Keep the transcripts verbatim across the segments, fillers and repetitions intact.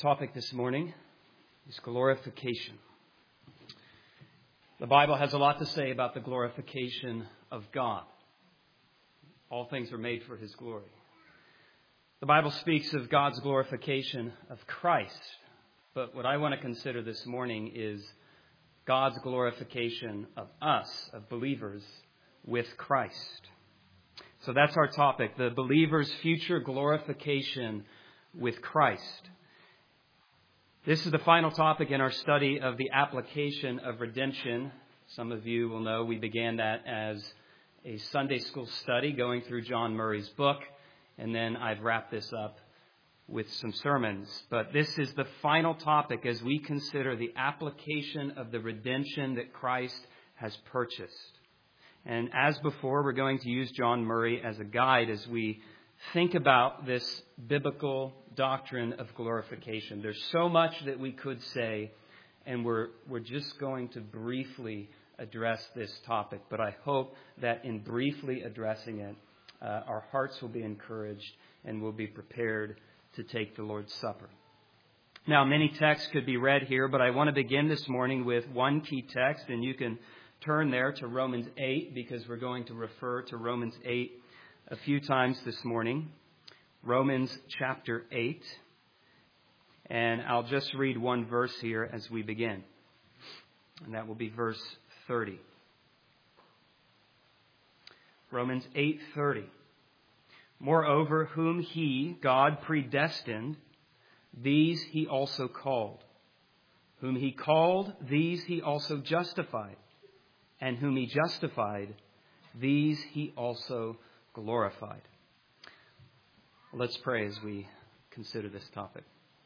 topic this morning is glorification. The Bible has a lot to say about the glorification of God. All things are made for His glory. The Bible speaks of God's glorification of Christ. But what I want to consider this morning is God's glorification of us, of believers, with Christ. So that's our topic, the believer's future glorification with Christ. This is the final topic in our study of the application of redemption. Some of you will know we began that as a Sunday school study going through John Murray's book, and then I've wrapped this up with some sermons. But this is the final topic as we consider the application of the redemption that Christ has purchased. And as before, we're going to use John Murray as a guide as we think about this biblical doctrine of glorification. There's so much that we could say, and we're we're just going to briefly address this topic. But I hope that in briefly addressing it, uh, our hearts will be encouraged and we'll be prepared to take the Lord's Supper. Now, many texts could be read here, but I want to begin this morning with one key text, and you can turn there to Romans eight, because we're going to refer to Romans eight a few times this morning. Romans chapter eight. And I'll just read one verse here as we begin. And that will be verse thirty. Romans eight thirty. Moreover, whom He, God, predestined, these He also called. Whom He called, these He also justified. And whom He justified, these He also glorified. Let's pray as we consider this topic.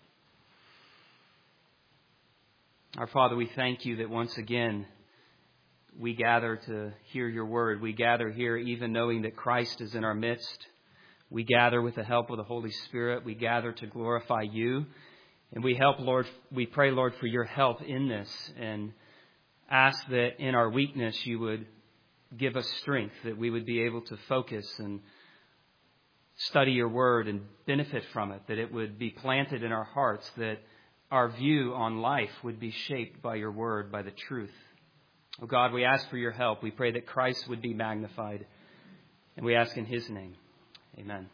Our Father, we thank You that once again we gather to hear Your word. We gather here even knowing that Christ is in our midst. We gather with the help of the Holy Spirit. We gather to glorify You. And we help, Lord, we pray, Lord, for Your help in this, and ask that in our weakness You would give us strength, that we would be able to focus and study Your word and benefit from it, that it would be planted in our hearts, that our view on life would be shaped by Your word, by the truth. Oh God, we ask for Your help. We pray that Christ would be magnified, and we ask in His name. Amen.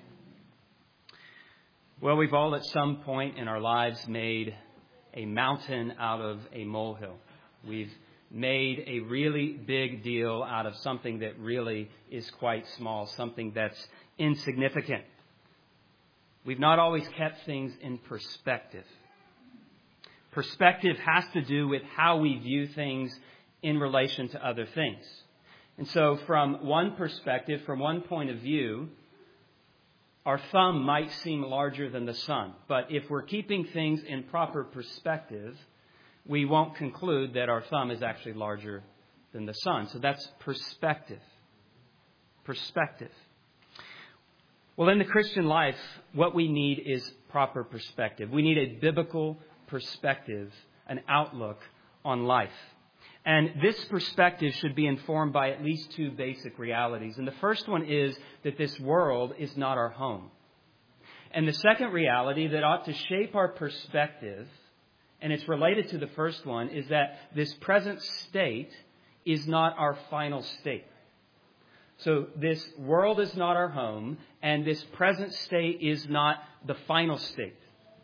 Well, we've all at some point in our lives made a mountain out of a molehill. We've made a really big deal out of something that really is quite small, something that's insignificant. We've not always kept things in perspective. Perspective has to do with how we view things in relation to other things. And so from one perspective, from one point of view, our thumb might seem larger than the sun. But if we're keeping things in proper perspective, we won't conclude that our thumb is actually larger than the sun. So that's perspective. Perspective. Well, in the Christian life, what we need is proper perspective. We need a biblical perspective, an outlook on life. And this perspective should be informed by at least two basic realities. And the first one is that this world is not our home. And the second reality that ought to shape our perspective, and it's related to the first one, is that this present state is not our final state. So this world is not our home, and this present state is not the final state.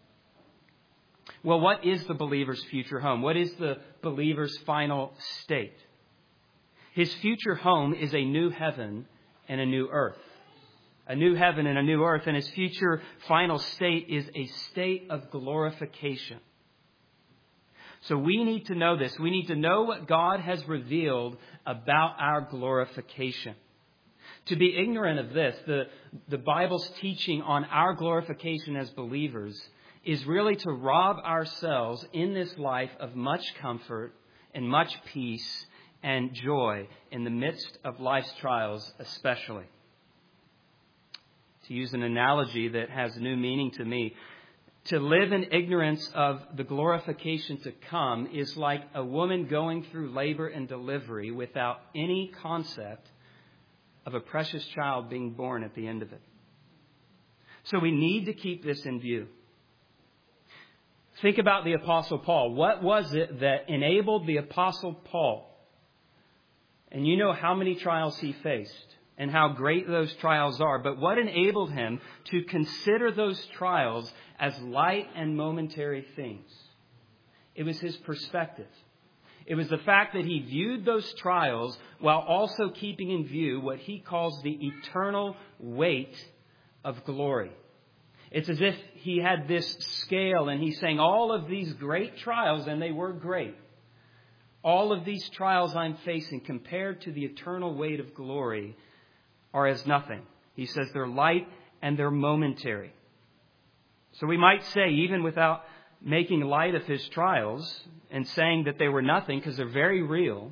Well, what is the believer's future home? What is the believer's final state? His future home is a new heaven and a new earth. A new heaven and a new earth, and his future final state is a state of glorification. So we need to know this. We need to know what God has revealed about our glorification. To be ignorant of this, the, the Bible's teaching on our glorification as believers is really to rob ourselves in this life of much comfort and much peace and joy in the midst of life's trials especially. To use an analogy that has new meaning to me, to live in ignorance of the glorification to come is like a woman going through labor and delivery without any concept of a precious child being born at the end of it. So we need to keep this in view. Think about the Apostle Paul. What was it that enabled the Apostle Paul? And you know how many trials he faced and how great those trials are. But what enabled him to consider those trials as light and momentary things? It was his perspective. It was the fact that he viewed those trials while also keeping in view what he calls the eternal weight of glory. It's as if he had this scale and he's saying all of these great trials, and they were great, all of these trials I'm facing compared to the eternal weight of glory are as nothing. He says they're light and they're momentary. So we might say, even without making light of his trials and saying that they were nothing because they're very real,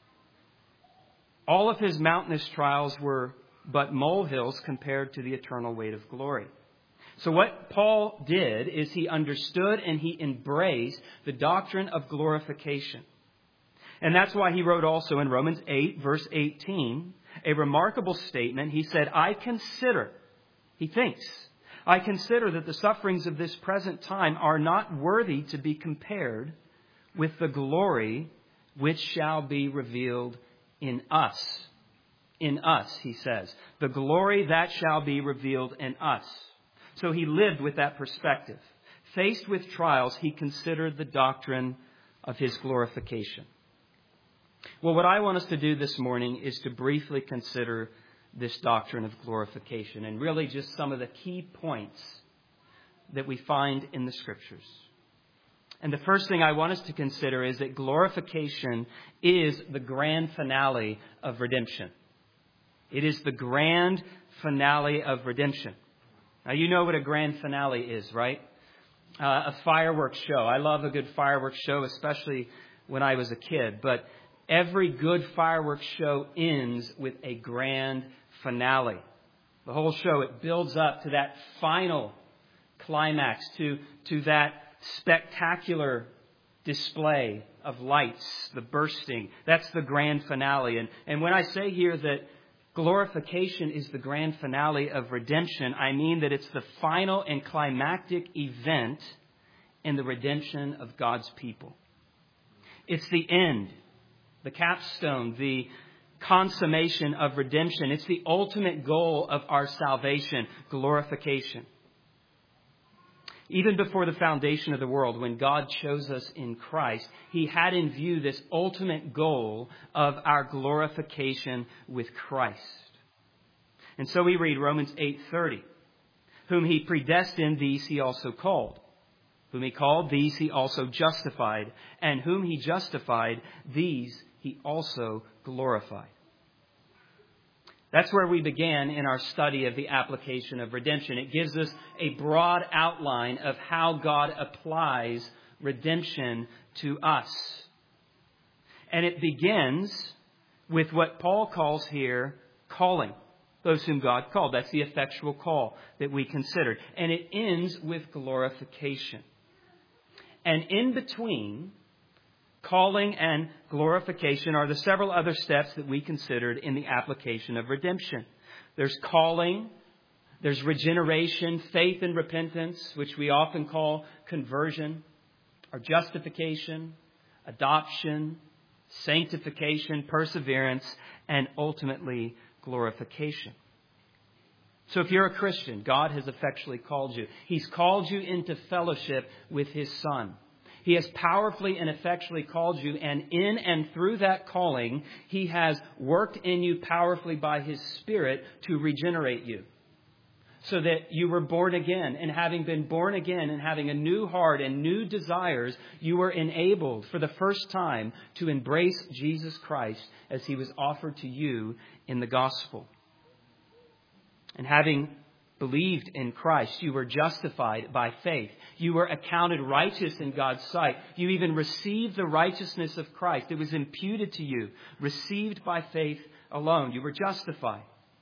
all of his mountainous trials were but molehills compared to the eternal weight of glory. So what Paul did is he understood and he embraced the doctrine of glorification. And that's why he wrote also in Romans eight, verse eighteen, a remarkable statement. He said, I consider, he thinks, I consider that the sufferings of this present time are not worthy to be compared with the glory which shall be revealed in us. In us, he says. The glory that shall be revealed in us. So he lived with that perspective. Faced with trials, he considered the doctrine of his glorification. Well, what I want us to do this morning is to briefly consider this doctrine of glorification and really just some of the key points that we find in the Scriptures. And the first thing I want us to consider is that glorification is the grand finale of redemption. It is the grand finale of redemption. Now, you know what a grand finale is, right? Uh, a fireworks show. I love a good fireworks show, especially when I was a kid. But every good fireworks show ends with a grand finale. The whole show, it builds up to that final climax, to, to that spectacular display of lights, the bursting. That's the grand finale. And, and when I say here that glorification is the grand finale of redemption, I mean that it's the final and climactic event in the redemption of God's people. It's the end, the capstone, the consummation of redemption. It's the ultimate goal of our salvation, glorification. Even before the foundation of the world, when God chose us in Christ, He had in view this ultimate goal of our glorification with Christ. And so we read Romans eight thirty. Whom He predestined, these He also called. Whom He called, these He also justified. And whom He justified, these He also glorified. That's where we began in our study of the application of redemption. It gives us a broad outline of how God applies redemption to us. And it begins with what Paul calls here calling. Those whom God called. That's the effectual call that we considered. And it ends with glorification. And in between calling and glorification are the several other steps that we considered in the application of redemption. There's calling, there's regeneration, faith and repentance, which we often call conversion, or justification, adoption, sanctification, perseverance, and ultimately glorification. So if you're a Christian, God has effectually called you. He's called you into fellowship with His Son. He has powerfully and effectually called you, and in and through that calling, He has worked in you powerfully by His Spirit to regenerate you. So that you were born again, and having been born again and having a new heart and new desires, you were enabled for the first time to embrace Jesus Christ as He was offered to you in the gospel. And having believed in Christ, you were justified by faith. You were accounted righteous in God's sight. You even received the righteousness of Christ. It was imputed to you, received by faith alone. You were justified.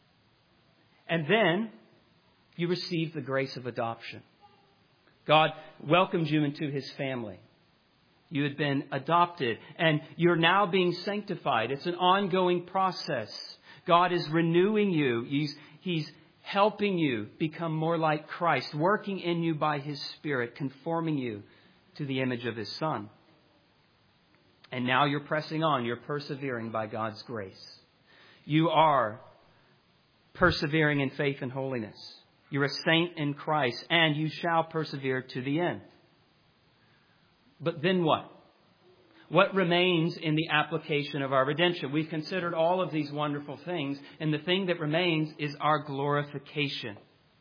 And then you received the grace of adoption. God welcomed you into His family. You had been adopted, and you're now being sanctified. It's an ongoing process. God is renewing you. He's, he's helping you become more like Christ, working in you by His Spirit, conforming you to the image of His Son. And now you're pressing on. You're persevering by God's grace. You are persevering in faith and holiness. You're a saint in Christ, and you shall persevere to the end. But then what? What remains in the application of our redemption? We've considered all of these wonderful things, and the thing that remains is our glorification.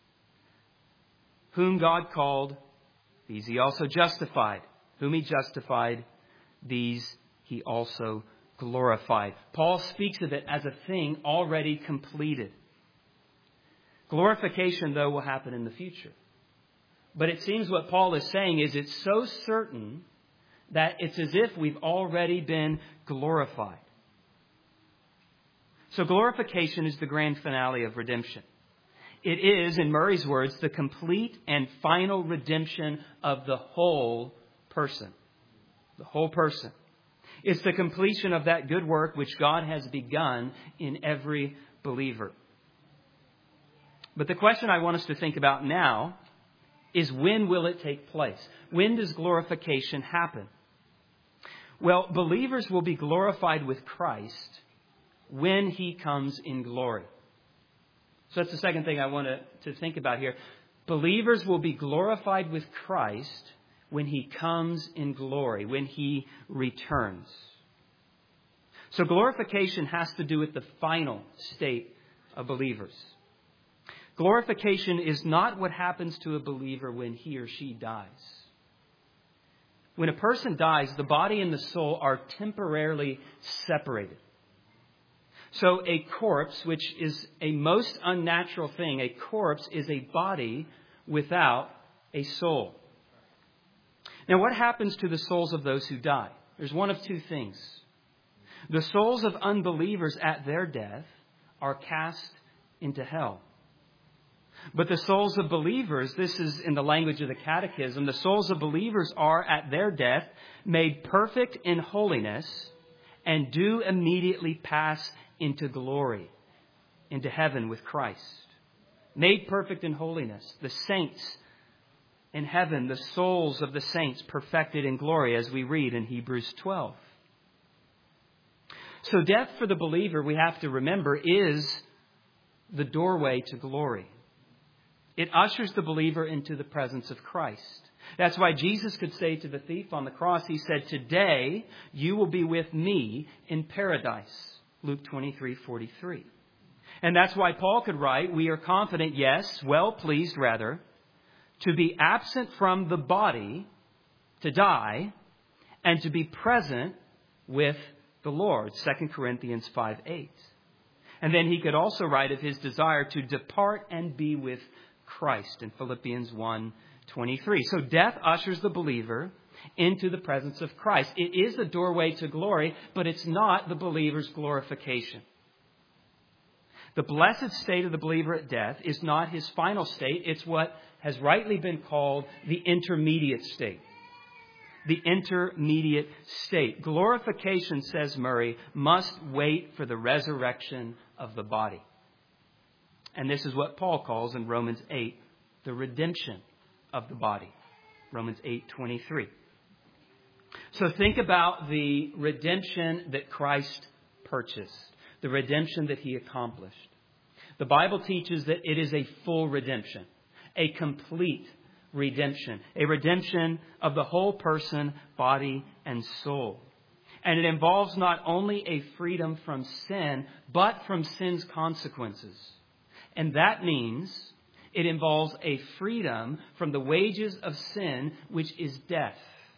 Whom God called, these He also justified. Whom He justified, these He also glorified. Paul speaks of it as a thing already completed. Glorification, though, will happen in the future. But it seems what Paul is saying is it's so certain that it's as if we've already been glorified. So glorification is the grand finale of redemption. It is, in Murray's words, the complete and final redemption of the whole person. The whole person. It's the completion of that good work which God has begun in every believer. But the question I want us to think about now is, when will it take place? When does glorification happen? Well, believers will be glorified with Christ when He comes in glory. So that's the second thing I want to, to think about here. Believers will be glorified with Christ when He comes in glory, when He returns. So glorification has to do with the final state of believers. Glorification is not what happens to a believer when he or she dies. When a person dies, the body and the soul are temporarily separated. So a corpse, which is a most unnatural thing, a corpse is a body without a soul. Now, what happens to the souls of those who die? There's one of two things. The souls of unbelievers at their death are cast into hell. But the souls of believers, this is in the language of the Catechism, the souls of believers are at their death made perfect in holiness and do immediately pass into glory, into heaven with Christ. Made perfect in holiness. The saints in heaven, the souls of the saints perfected in glory, as we read in Hebrews twelve. So death for the believer, we have to remember, is the doorway to glory. It ushers the believer into the presence of Christ. That's why Jesus could say to the thief on the cross, He said, "Today you will be with me in paradise." Luke twenty-three forty-three. And that's why Paul could write, "We are confident, yes, well pleased rather, to be absent from the body, to die, and to be present with the Lord." Second Corinthians five eight. And then he could also write of his desire to depart and be with Christ in Philippians one twenty-three. So death ushers the believer into the presence of Christ. It is the doorway to glory, but it's not the believer's glorification. The blessed state of the believer at death is not his final state. It's what has rightly been called the intermediate state. The intermediate state. Glorification, says Murray, must wait for the resurrection of the body. And this is what Paul calls in Romans eight, the redemption of the body. Romans eight twenty-three. So think about the redemption that Christ purchased, the redemption that He accomplished. The Bible teaches that it is a full redemption, a complete redemption, a redemption of the whole person, body, and soul. And it involves not only a freedom from sin, but from sin's consequences. And that means it involves a freedom from the wages of sin, which is death.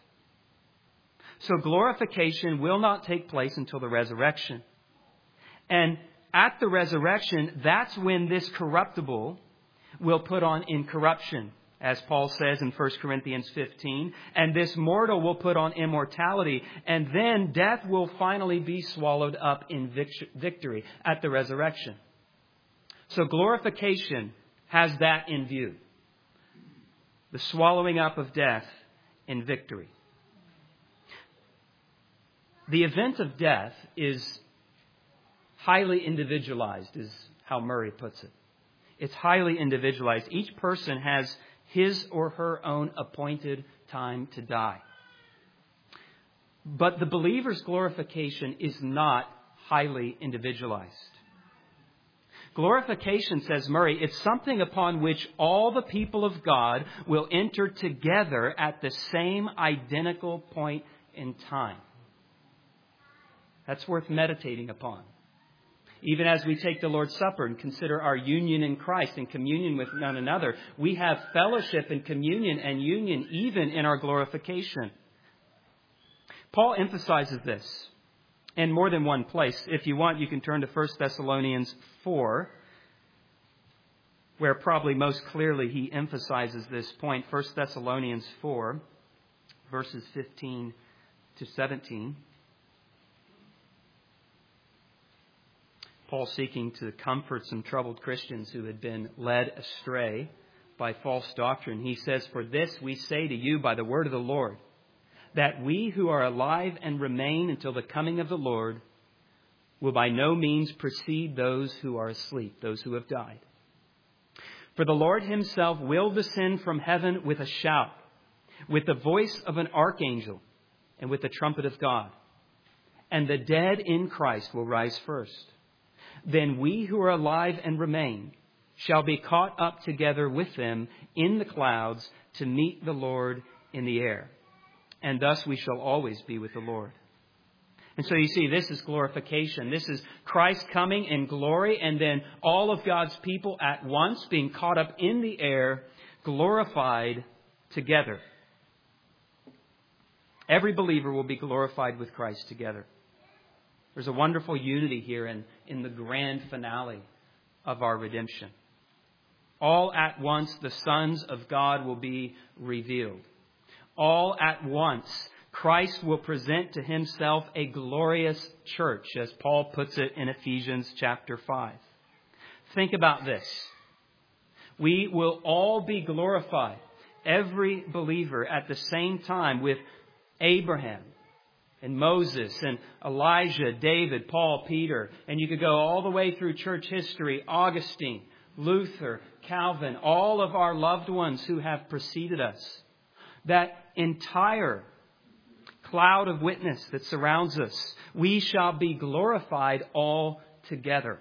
So glorification will not take place until the resurrection. And at the resurrection, that's when this corruptible will put on incorruption, as Paul says in First Corinthians fifteen. And this mortal will put on immortality. And then death will finally be swallowed up in victory at the resurrection. So glorification has that in view. The swallowing up of death in victory. The event of death is highly individualized, is how Murray puts it. It's highly individualized. Each person has his or her own appointed time to die. But the believer's glorification is not highly individualized. Glorification, says Murray, it's something upon which all the people of God will enter together at the same identical point in time. That's worth meditating upon. Even as we take the Lord's Supper and consider our union in Christ and communion with one another, we have fellowship and communion and union even in our glorification. Paul emphasizes this in more than one place. If you want, you can turn to First Thessalonians four, where probably most clearly he emphasizes this point. First Thessalonians four, verses fifteen to seventeen. Paul seeking to comfort some troubled Christians who had been led astray by false doctrine. He says, "For this we say to you by the word of the Lord, that we who are alive and remain until the coming of the Lord will by no means precede those who are asleep," those who have died. "For the Lord himself will descend from heaven with a shout, with the voice of an archangel, and with the trumpet of God. And the dead in Christ will rise first. Then we who are alive and remain shall be caught up together with them in the clouds to meet the Lord in the air. And thus we shall always be with the Lord." And so you see, this is glorification. This is Christ coming in glory, and then all of God's people at once being caught up in the air, glorified together. Every believer will be glorified with Christ together. There's a wonderful unity here in, in the grand finale of our redemption. All at once the sons of God will be revealed. All at once Christ will present to himself a glorious church, as Paul puts it in Ephesians chapter five. Think about this. We will all be glorified, every believer, at the same time with Abraham and Moses and Elijah, David, Paul, Peter. And you could go all the way through church history, Augustine, Luther, Calvin, all of our loved ones who have preceded us. That entire cloud of witness that surrounds us, we shall be glorified all together.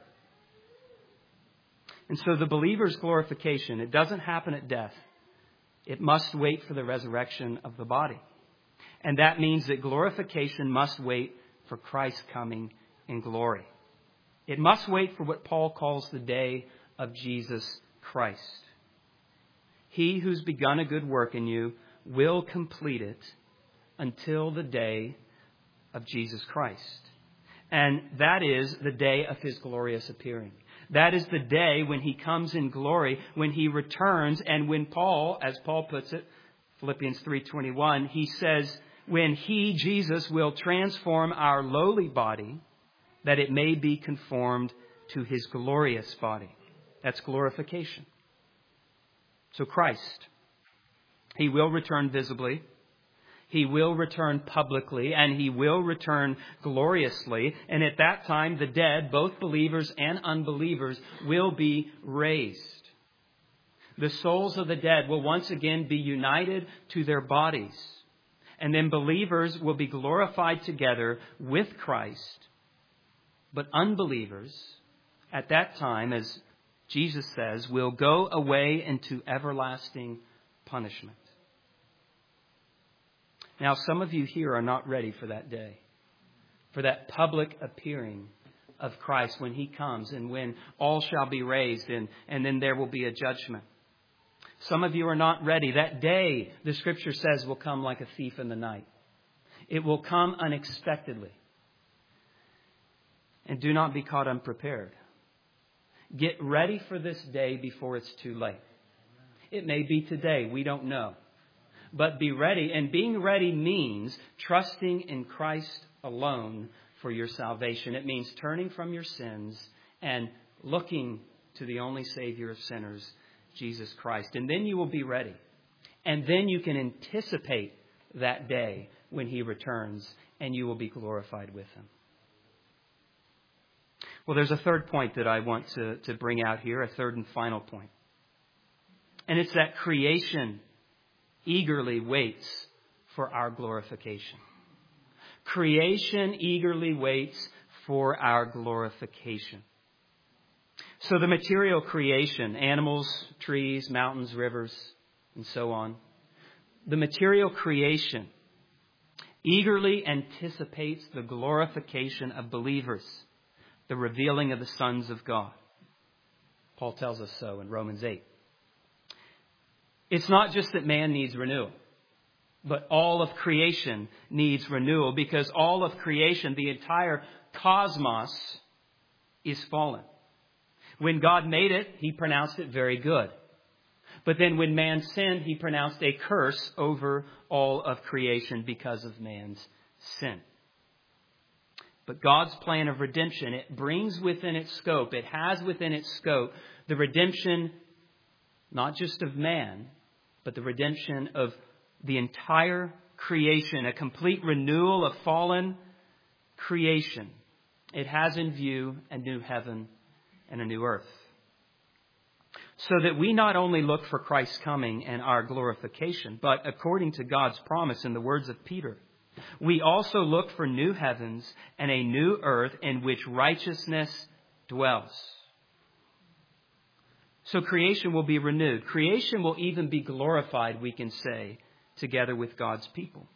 And so the believer's glorification, it doesn't happen at death. It must wait for the resurrection of the body. And that means that glorification must wait for Christ's coming in glory. It must wait for what Paul calls the day of Jesus Christ. He who's begun a good work in you will complete it until the day of Jesus Christ. And that is the day of his glorious appearing. That is the day when he comes in glory, when he returns, and when Paul, as Paul puts it, Philippians three twenty-one, he says, when he, Jesus, will transform our lowly body, that it may be conformed to his glorious body. That's glorification. So Christ, he will return visibly. He will return publicly, and he will return gloriously. And at that time, the dead, both believers and unbelievers, will be raised. The souls of the dead will once again be united to their bodies. And then believers will be glorified together with Christ. But unbelievers, at that time, as Jesus says, will go away into everlasting punishment. Now, some of you here are not ready for that day, for that public appearing of Christ when he comes and when all shall be raised, and, and then there will be a judgment. Some of you are not ready. That day, the Scripture says, will come like a thief in the night. It will come unexpectedly. And do not be caught unprepared. Get ready for this day before it's too late. It may be today. We don't know. But be ready. And being ready means trusting in Christ alone for your salvation. It means turning from your sins and looking to the only Savior of sinners, Jesus Christ. And then you will be ready. And then you can anticipate that day when he returns and you will be glorified with him. Well, there's a third point that I want to, to bring out here, a third and final point. And it's that creation eagerly waits for our glorification. Creation eagerly waits for our glorification. So the material creation, animals, trees, mountains, rivers, and so on, the material creation eagerly anticipates the glorification of believers, the revealing of the sons of God. Paul tells us so in Romans eight. It's not just that man needs renewal, but all of creation needs renewal, because all of creation, the entire cosmos, is fallen. When God made it, He pronounced it very good. But then when man sinned, He pronounced a curse over all of creation because of man's sin. But God's plan of redemption, it brings within its scope, it has within its scope the redemption not just of man, but the redemption of the entire creation, a complete renewal of fallen creation. It has in view a new heaven and a new earth. So that we not only look for Christ's coming and our glorification, but according to God's promise in the words of Peter, we also look for new heavens and a new earth in which righteousness dwells. So creation will be renewed. Creation will even be glorified, we can say, together with God's people.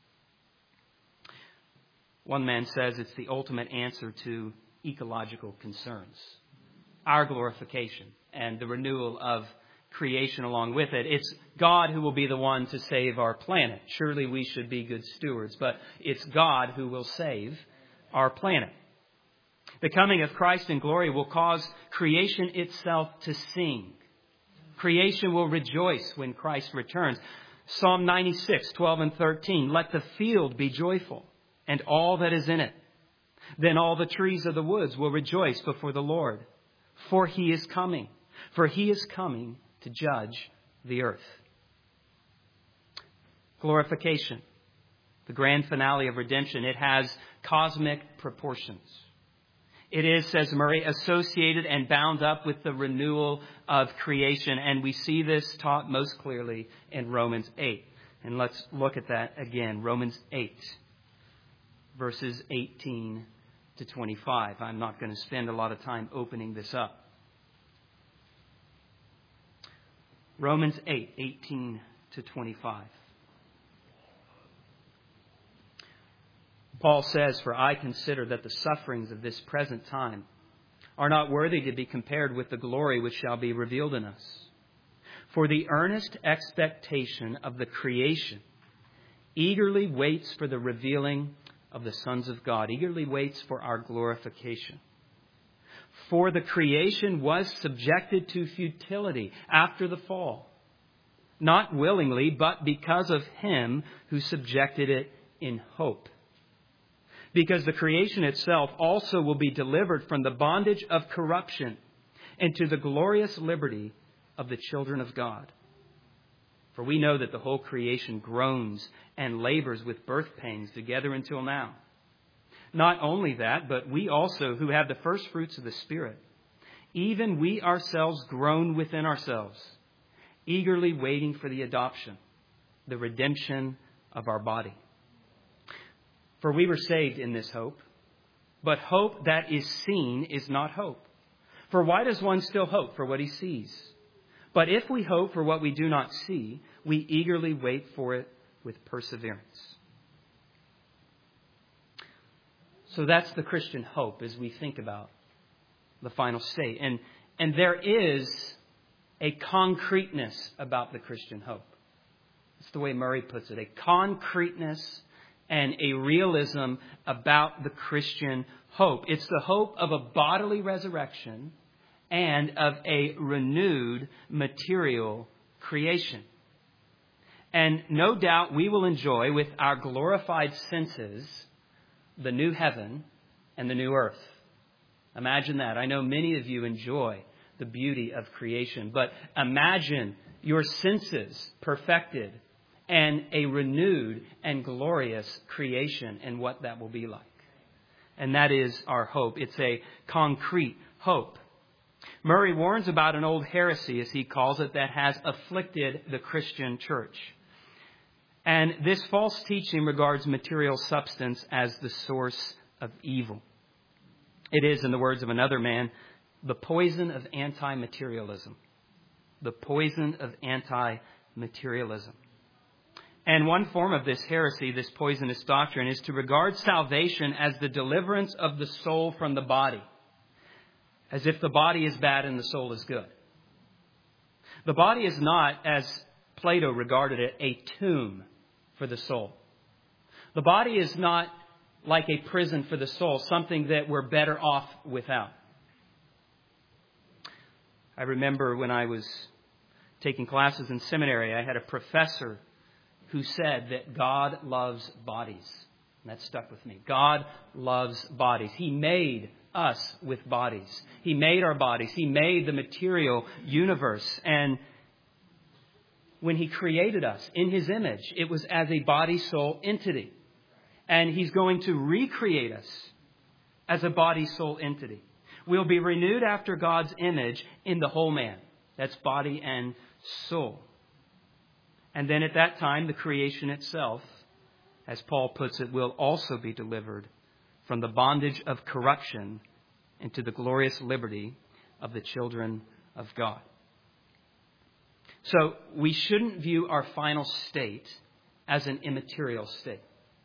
One man says it's the ultimate answer to ecological concerns. Our glorification and the renewal of creation along with it. It's God who will be the one to save our planet. Surely we should be good stewards, but it's God who will save our planet. The coming of Christ in glory will cause creation itself to sing. Creation will rejoice when Christ returns. Psalm ninety-six, twelve and thirteen. Let the field be joyful and all that is in it. Then all the trees of the woods will rejoice before the Lord. For He is coming. For He is coming to judge the earth. Glorification, the grand finale of redemption, it has cosmic proportions. It is, says Murray, associated and bound up with the renewal of creation. And we see this taught most clearly in Romans eight. And let's look at that again. Romans eight, verses eighteen to twenty-five. I'm not going to spend a lot of time opening this up. Romans eight, eighteen to twenty-five. Paul says, "For I consider that the sufferings of this present time are not worthy to be compared with the glory which shall be revealed in us. For the earnest expectation of the creation eagerly waits for the revealing of the sons of God," eagerly waits for our glorification. "For the creation was subjected to futility after the fall, not willingly, but because of Him who subjected it in hope. Because the creation itself also will be delivered from the bondage of corruption into the glorious liberty of the children of God. For we know that the whole creation groans and labors with birth pains together until now. Not only that, but we also who have the first fruits of the Spirit, even we ourselves groan within ourselves, eagerly waiting for the adoption, the redemption of our body. For we were saved in this hope, but hope that is seen is not hope. For why does one still hope for what he sees? But if we hope for what we do not see, we eagerly wait for it with perseverance." So that's the Christian hope as we think about the final state. And, and there is a concreteness about the Christian hope. That's the way Murray puts it. A concreteness and a realism about the Christian hope. It's the hope of a bodily resurrection and of a renewed material creation. And no doubt we will enjoy with our glorified senses the new heaven and the new earth. Imagine that. I know many of you enjoy the beauty of creation, but imagine your senses perfected and a renewed and glorious creation and what that will be like. And that is our hope. It's a concrete hope. Murray warns about an old heresy, as he calls it, that has afflicted the Christian church. And this false teaching regards material substance as the source of evil. It is, in the words of another man, the poison of anti-materialism. The poison of anti-materialism. And one form of this heresy, this poisonous doctrine, is to regard salvation as the deliverance of the soul from the body, as if the body is bad and the soul is good. The body is not, as Plato regarded it, a tomb for the soul. The body is not like a prison for the soul, something that we're better off without. I remember when I was taking classes in seminary, I had a professor who said that God loves bodies. And that stuck with me. God loves bodies. He made us with bodies. He made our bodies. He made the material universe. And when He created us in His image, it was as a body-soul entity. And He's going to recreate us as a body-soul entity. We'll be renewed after God's image in the whole man. That's body and soul. And then at that time, the creation itself, as Paul puts it, will also be delivered from the bondage of corruption into the glorious liberty of the children of God. So we shouldn't view our final state as an immaterial state.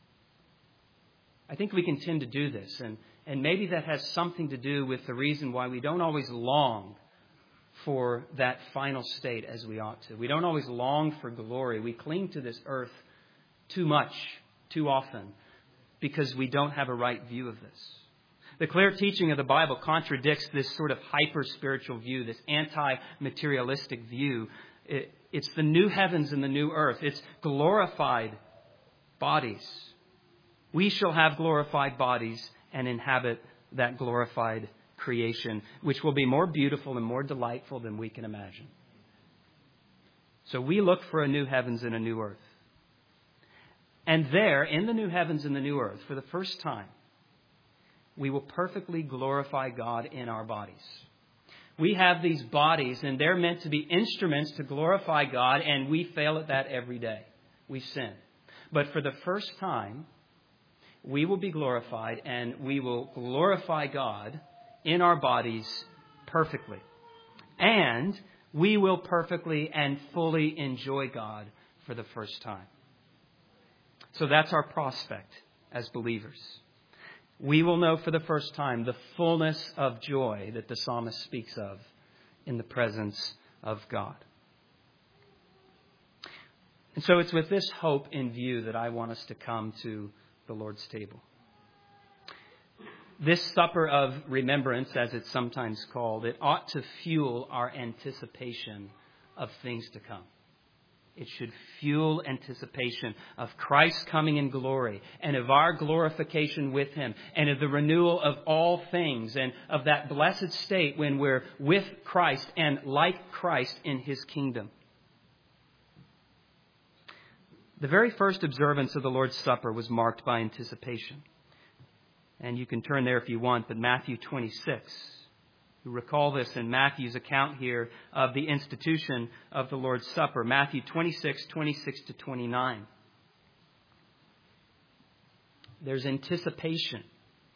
I think we can tend to do this, and, and maybe that has something to do with the reason why we don't always long for that final state as we ought to. We don't always long for glory. We cling to this earth too much, too often, because we don't have a right view of this. The clear teaching of the Bible contradicts this sort of hyper-spiritual view, this anti-materialistic view. It, it's the new heavens and the new earth. It's glorified bodies. We shall have glorified bodies and inhabit that glorified creation, which will be more beautiful and more delightful than we can imagine. So we look for a new heavens and a new earth. And there, in the new heavens and the new earth, for the first time, we will perfectly glorify God in our bodies. We have these bodies, and they're meant to be instruments to glorify God, and we fail at that every day. We sin. But for the first time, we will be glorified, and we will glorify God in our bodies perfectly. And we will perfectly and fully enjoy God for the first time. So that's our prospect as believers. We will know for the first time the fullness of joy that the psalmist speaks of in the presence of God. And so it's with this hope in view that I want us to come to the Lord's table. This supper of remembrance, as it's sometimes called, it ought to fuel our anticipation of things to come. It should fuel anticipation of Christ coming in glory and of our glorification with Him and of the renewal of all things and of that blessed state when we're with Christ and like Christ in His kingdom. The very first observance of the Lord's Supper was marked by anticipation. And you can turn there if you want, but Matthew twenty-six. You recall this in Matthew's account here of the institution of the Lord's Supper. Matthew twenty-six, twenty-six to twenty-nine. There's anticipation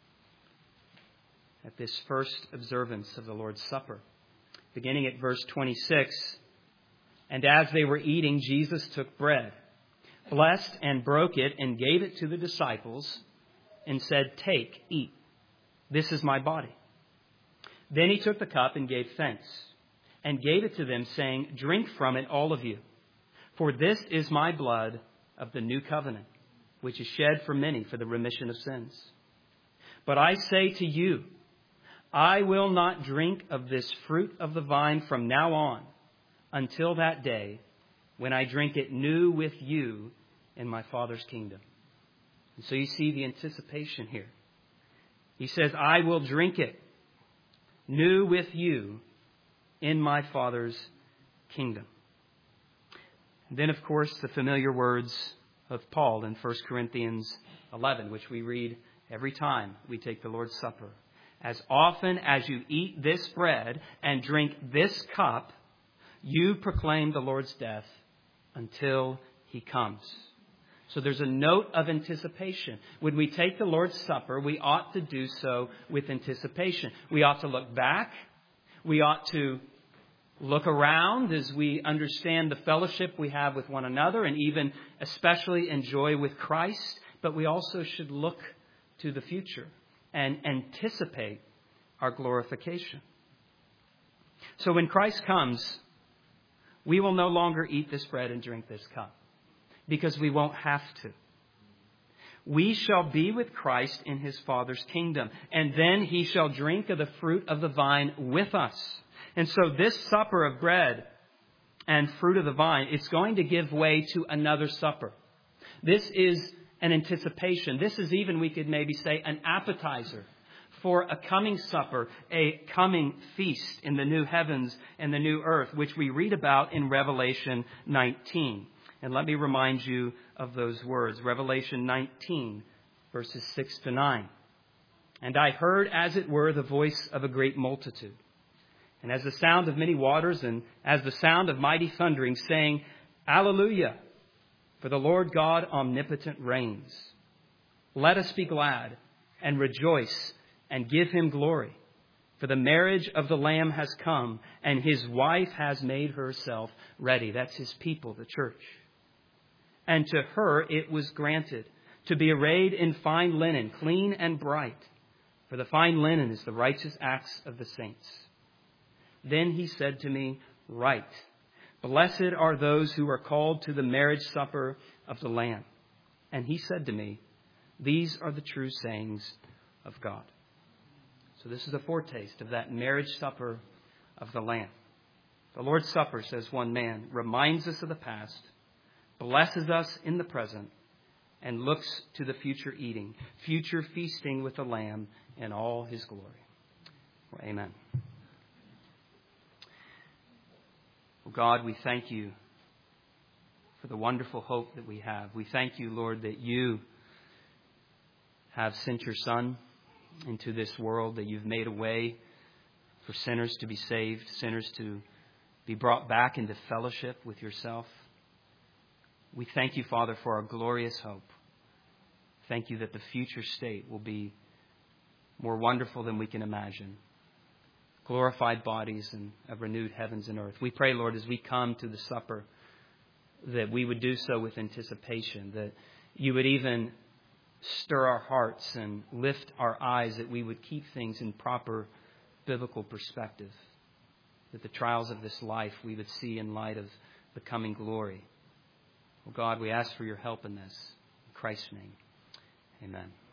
at this first observance of the Lord's Supper. Beginning at verse twenty-six. And as they were eating, Jesus took bread, blessed and broke it, and gave it to the disciples, and said, "Take, eat. This is my body." Then He took the cup and gave thanks, and gave it to them, saying, "Drink from it, all of you. For this is my blood of the new covenant, which is shed for many for the remission of sins. But I say to you, I will not drink of this fruit of the vine from now on, until that day when I drink it new with you in my Father's kingdom." And so you see the anticipation here. He says, "I will drink it new with you in my Father's kingdom." And then, of course, the familiar words of Paul in First Corinthians eleven, which we read every time we take the Lord's Supper. As often as you eat this bread and drink this cup, you proclaim the Lord's death until He comes. So there's a note of anticipation. When we take the Lord's Supper, we ought to do so with anticipation. We ought to look back. We ought to look around as we understand the fellowship we have with one another and even especially enjoy with Christ. But we also should look to the future and anticipate our glorification. So when Christ comes, we will no longer eat this bread and drink this cup, because we won't have to. We shall be with Christ in His Father's kingdom, and then He shall drink of the fruit of the vine with us. And so this supper of bread and fruit of the vine, it's going to give way to another supper. This is an anticipation. This is even, we could maybe say, an appetizer for a coming supper, a coming feast in the new heavens and the new earth, which we read about in Revelation nineteen. And let me remind you of those words. Revelation nineteen, verses six to nine. And I heard, as it were, the voice of a great multitude, and as the sound of many waters, and as the sound of mighty thundering, saying, Alleluia, for the Lord God omnipotent reigns. Let us be glad and rejoice and give Him glory. For the marriage of the Lamb has come, and His wife has made herself ready. That's His people, the church. And to her it was granted to be arrayed in fine linen, clean and bright. For the fine linen is the righteous acts of the saints. Then He said to me, Write, blessed are those who are called to the marriage supper of the Lamb. And He said to me, These are the true sayings of God. So this is a foretaste of that marriage supper of the Lamb. The Lord's Supper, says one man, reminds us of the past, blesses us in the present, and looks to the future eating, future feasting with the Lamb in all His glory. Well, amen. Well, God, we thank You for the wonderful hope that we have. We thank You, Lord, that You have sent Your Son into this world, that You've made a way for sinners to be saved, sinners to be brought back into fellowship with Yourself. We thank You, Father, for our glorious hope. Thank You that the future state will be more wonderful than we can imagine. Glorified bodies and of renewed heavens and earth. We pray, Lord, as we come to the supper, that we would do so with anticipation, that You would even stir our hearts and lift our eyes, that we would keep things in proper biblical perspective, that the trials of this life we would see in light of the coming glory. Oh God, we ask for Your help in this. In Christ's name, amen.